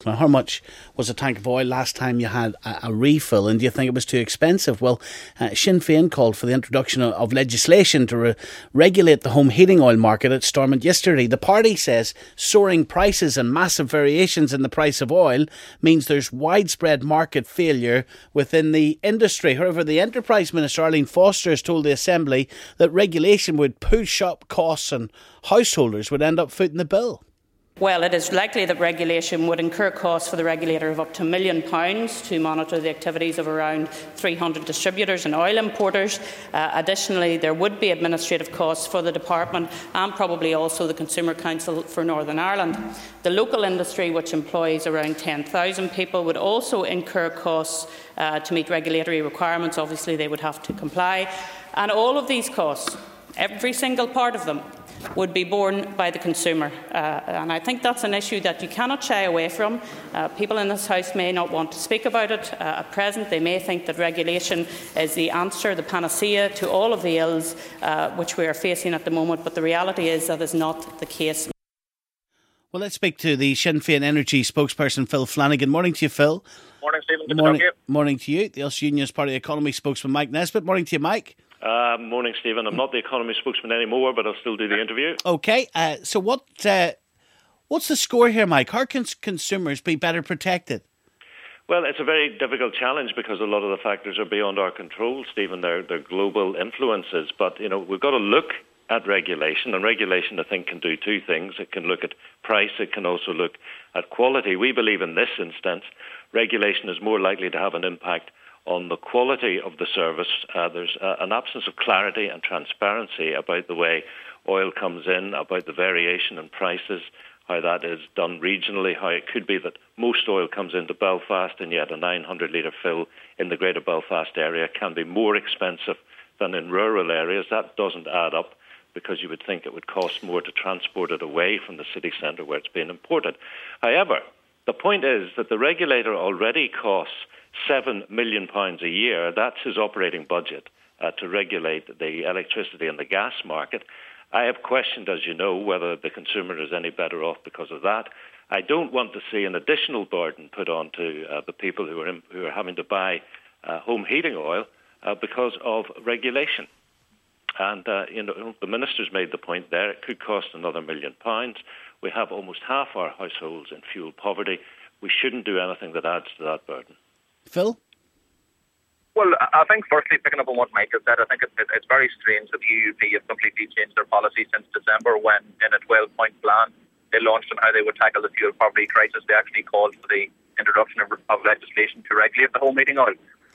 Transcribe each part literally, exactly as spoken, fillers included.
Now, how much was a tank of oil last time you had a, a refill, and do you think it was too expensive? Well, uh, Sinn Féin called for the introduction of, of legislation to re- regulate the home heating oil market at Stormont yesterday. The party says soaring prices and massive variations in the price of oil means there's widespread market failure within the industry. However, the Enterprise Minister, Arlene Foster, has told the Assembly that regulation would push up costs and householders would end up footing the bill. Well, it is likely that regulation would incur costs for the regulator of up to a million pounds to monitor the activities of around three hundred distributors and oil importers. Uh, additionally, there would be administrative costs for the department and probably also the Consumer Council for Northern Ireland. The local industry, which employs around ten thousand people, would also incur costs uh, to meet regulatory requirements. Obviously, they would have to comply. And all of these costs, every single part of them, would be borne by the consumer. Uh, and I think that's an issue that you cannot shy away from. Uh, people in this House may not want to speak about it uh, at present. They may think that regulation is the answer, the panacea to all of the ills uh, which we are facing at the moment, but the reality is that is not the case. Well, let's speak to the Sinn Féin Energy spokesperson, Phil Flanagan. Morning to you, Phil. Morning, Stephen. Good morning, to talk to you. Morning to you. The Ulster Unionist Party Economy spokesman, Mike Nesbitt. Morning to you, Mike. Uh, morning, Stephen. I'm not the economy spokesman anymore, but I'll still do the interview. OK, uh, so what? Uh, what's the score here, Mike? How can consumers be better protected? Well, it's a very difficult challenge because a lot of the factors are beyond our control, Stephen. They're, they're global influences. But, you know, we've got to look at regulation. And regulation, I think, can do two things. It can look at price. It can also look at quality. We believe in this instance, regulation is more likely to have an impact on the quality of the service. Uh, there's uh, an absence of clarity and transparency about the way oil comes in, about the variation in prices, how that is done regionally, how it could be that most oil comes into Belfast and yet a nine hundred litre fill in the Greater Belfast area can be more expensive than in rural areas. That doesn't add up because you would think it would cost more to transport it away from the city centre where it's being imported. However, the point is that the regulator already costs seven million pounds a year. That's his operating budget uh, to regulate the electricity and the gas market. I have questioned, as you know, whether the consumer is any better off because of that. I don't want to see an additional burden put on to uh, the people who are, in, who are having to buy uh, home heating oil uh, because of regulation. And uh, you know, the minister's made the point there, it could cost another million pounds. We have almost half our households in fuel poverty. We shouldn't do anything that adds to that burden. Phil? Well, I think firstly, picking up on what Mike has said, I think it, it, it's very strange that the U U P have completely changed their policy since December when, in a twelve-point plan, they launched on how they would tackle the fuel poverty crisis. They actually called for the introduction of, of legislation to regulate the home heating oil.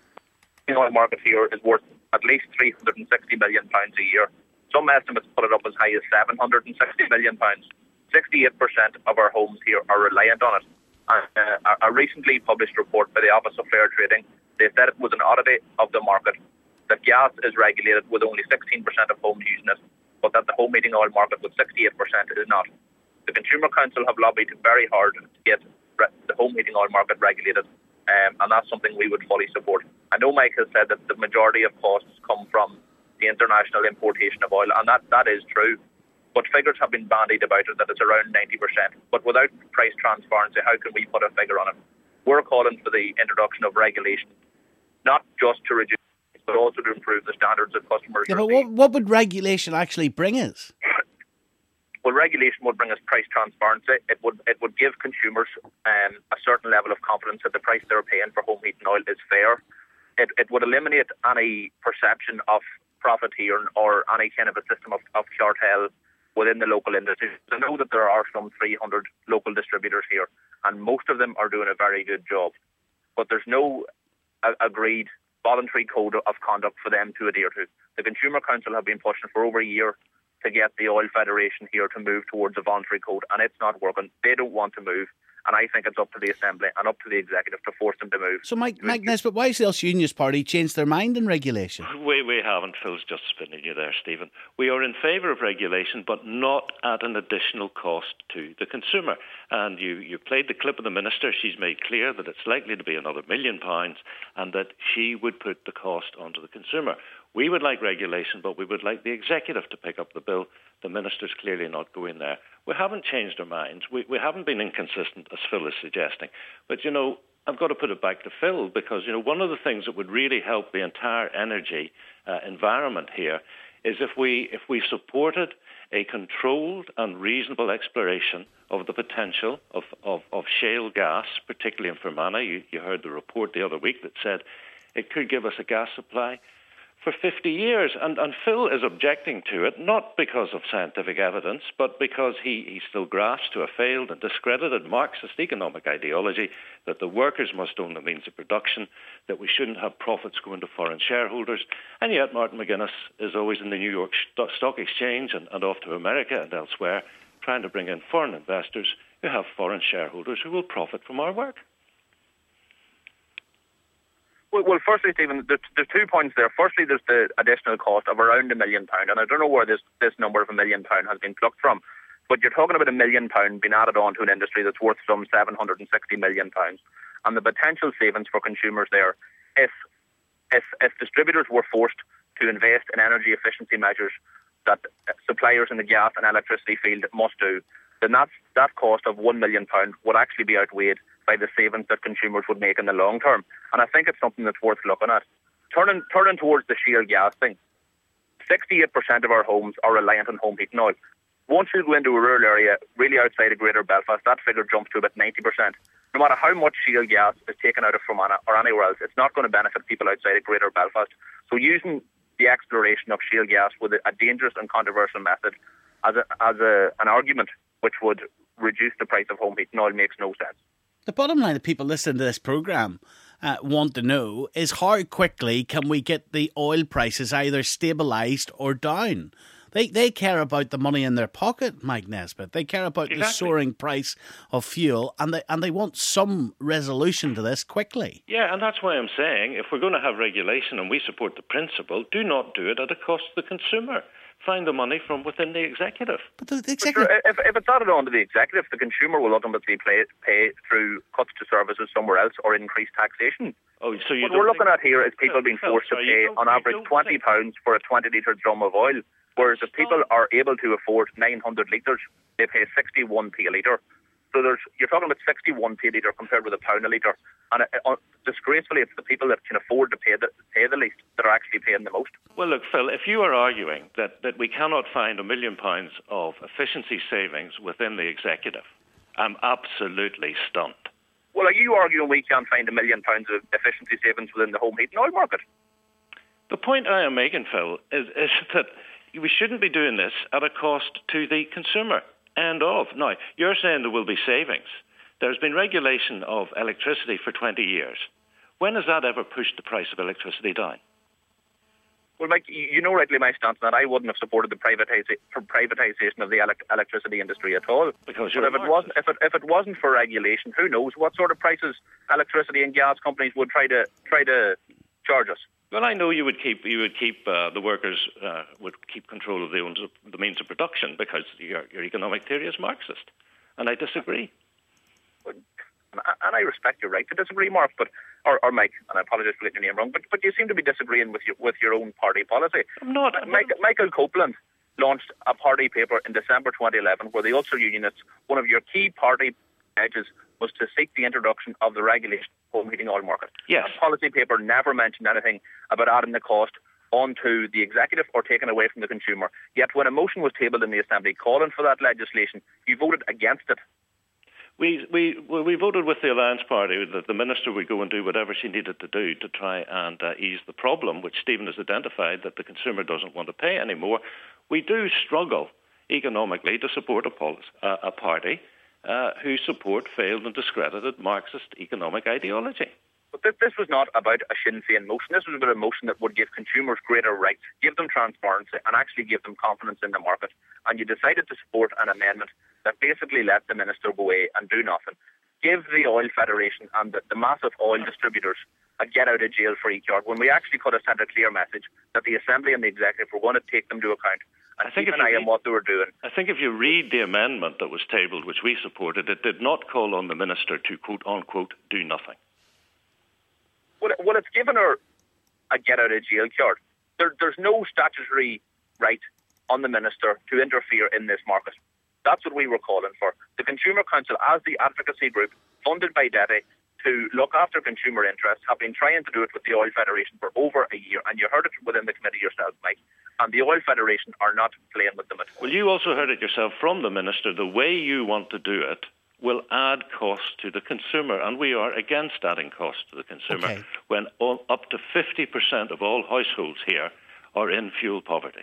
The oil market here is worth at least three hundred sixty million pounds a year. Some estimates put it up as high as seven hundred sixty million pounds. sixty-eight percent of our homes here are reliant on it. Uh, a recently published report by the Office of Fair Trading, they said it was an oddity of the market that gas is regulated with only sixteen percent of homes using it, but that the home heating oil market with sixty-eight percent is not. The Consumer Council have lobbied very hard to get re- the home heating oil market regulated, um, and that's something we would fully support. I know Mike has said that the majority of costs come from the international importation of oil, and that, that is true. But figures have been bandied about it that it's around ninety percent. But without price transparency, how can we put a figure on it? We're calling for the introduction of regulation, not just to reduce, but also to improve the standards that customers yeah, receive. But what, what would regulation actually bring us? Well, regulation would bring us price transparency. It would it would give consumers um, a certain level of confidence that the price they're paying for home heating oil is fair. It it would eliminate any perception of profiteering or any kind of a system of, of cartel within the local industry. I know that there are some three hundred local distributors here, and most of them are doing a very good job. But there's no a- agreed voluntary code of conduct for them to adhere to. The Consumer Council have been pushing for over a year to get the Oil Federation here to move towards a voluntary code, and it's not working. They don't want to move, and I think it's up to the Assembly and up to the Executive to force them to move. So, Mike, Mike Nesbitt, why has the Ulster Unionist Party changed their mind in regulation? We, we haven't. Phil's just spinning you there, Stephen. We are in favour of regulation, but not at an additional cost to the consumer. And you, you played the clip of the Minister. She's made clear that it's likely to be another million pounds and that she would put the cost onto the consumer. We would like regulation, but we would like the Executive to pick up the bill. The Minister's clearly not going there. We haven't changed our minds. We, we haven't been inconsistent, as Phil is suggesting. But, you know, I've got to put it back to Phil because, you know, one of the things that would really help the entire energy uh, environment here is if we if we supported a controlled and reasonable exploration of the potential of, of, of shale gas, particularly in Fermanagh. You, you heard the report the other week that said it could give us a gas supply for fifty years. And, and Phil is objecting to it, not because of scientific evidence, but because he, he still grasps to a failed and discredited Marxist economic ideology that the workers must own the means of production, that we shouldn't have profits going to foreign shareholders. And yet Martin McGuinness is always in the New York Stock Exchange and, and off to America and elsewhere, trying to bring in foreign investors who have foreign shareholders who will profit from our work. Well, well firstly, Stephen, there's, there's two points there. Firstly, there's the additional cost of around a million pounds, and I don't know where this, this number of a million pound has been plucked from, but you're talking about a million pound being added on to an industry that's worth some seven hundred sixty million pounds, and the potential savings for consumers there, if if if distributors were forced to invest in energy efficiency measures that suppliers in the gas and electricity field must do, then that's, that cost of one million pounds would actually be outweighed by the savings that consumers would make in the long term. And I think it's something that's worth looking at. Turning turning towards the shale gas thing, sixty-eight percent of our homes are reliant on home heating oil. Once you go into a rural area, really outside of Greater Belfast, that figure jumps to about ninety percent. No matter how much shale gas is taken out of Fermanagh or anywhere else, it's not going to benefit people outside of Greater Belfast. So using the exploration of shale gas with a dangerous and controversial method as a, as a, an argument which would reduce the price of home heating oil makes no sense. The bottom line that people listening to this programme uh, want to know is how quickly can we get the oil prices either stabilised or down? They they care about the money in their pocket, Mike Nesbitt. They care about exactly. the soaring price of fuel, and they and they want some resolution to this quickly. Yeah, and that's why I'm saying if we're going to have regulation and we support the principle, do not do it at a cost to the consumer. Find the money from within the executive. But the, the executive... Sure, if, if it's added on to the executive, the consumer will ultimately pay, pay through cuts to services somewhere else or increased taxation. Oh, so you what don't we're looking think... at here is people being forced to pay on average twenty pounds for a twenty litre drum of oil, whereas if people are able to afford nine hundred litres, they pay sixty-one p a litre. So there's, you're talking about sixty-one p a litre compared with a pound a litre. And it, uh, disgracefully, it's the people that can afford to pay the, pay the least that are actually paying the most. Well, look, Phil, if you are arguing that, that we cannot find a million pounds of efficiency savings within the executive, I'm absolutely stunned. Well, are you arguing we can't find a million pounds of efficiency savings within the home heating oil market? The point I am making, Phil, is, is that we shouldn't be doing this at a cost to the consumer. End of. Now, you're saying there will be savings. There's been regulation of electricity for twenty years. When has that ever pushed the price of electricity down? Well, Mike, you know rightly my stance on that. I wouldn't have supported the privatisa- privatisation of the elect- electricity industry at all. Because but you're if it wasn't, if it if it wasn't for regulation, who knows what sort of prices electricity and gas companies would try to try to charge us. Well, I know you would keep you would keep uh, the workers uh, would keep control of the, own, the means of production because your, your economic theory is Marxist, and I disagree. And I respect your right to disagree, Mark, but or, or Mike, and I apologise for getting your name wrong, but but you seem to be disagreeing with your with your own party policy. I'm not. I'm Mike, not. Michael Copeland launched a party paper in December twenty eleven where the Ulster Unionists, one of your key party pledges was to seek the introduction of the regulation of home heating oil market. Yes. That policy paper never mentioned anything about adding the cost onto the executive or taking away from the consumer. Yet when a motion was tabled in the Assembly calling for that legislation, you voted against it. We we well, we voted with the Alliance Party that the Minister would go and do whatever she needed to do to try and uh, ease the problem, which Stephen has identified, that the consumer doesn't want to pay anymore. We do struggle economically to support a, policy, uh, a party uh, who support failed and discredited Marxist economic ideology. But this, this was not about a Sinn Féin motion. This was about a motion that would give consumers greater rights, give them transparency, and actually give them confidence in the market. And you decided to support an amendment that basically let the minister go away and do nothing. Give the Oil Federation and the, the massive oil distributors a get-out-of-jail-free card when we actually could have sent a clear message that the Assembly and the Executive were going to take them to account and keep an eye on what they were doing. I think if you read the amendment that was tabled, which we supported, it did not call on the minister to, quote-unquote, do nothing. Well, well it's given her a get-out-of-jail card. There, there's no statutory right on the minister to interfere in this market. That's what we were calling for. The Consumer Council, as the advocacy group funded by D E T I to look after consumer interests, have been trying to do it with the Oil Federation for over a year, and you heard it within the committee yourself, Mike. And the Oil Federation are not playing with them at all. Well, you also heard it yourself from the Minister. The way you want to do it will add cost to the consumer, and we are against adding cost to the consumer okay. when all, up to fifty percent of all households here are in fuel poverty.